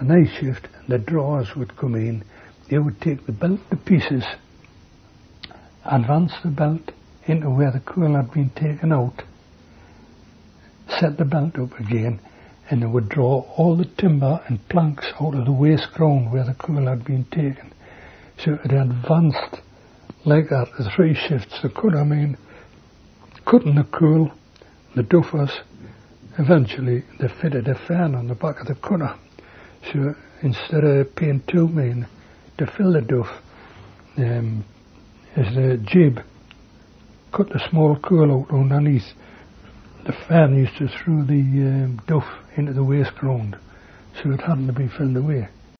the night shift, and the drawers would come in. They would take the belt to pieces, advance the belt into where the coal had been taken out, set the belt up again, and they would draw all the timber and planks out of the waste ground where the coal had been taken. So it advanced like that, the 3 shifts. They could, cutting the coal, the duffers. Eventually they fitted a fan on the back of the cutter. So instead of paying 2 men to fill the duff, as the jib cut the small coal out underneath, the fan used to throw the duff into the waste ground, so it hadn't to be filled away.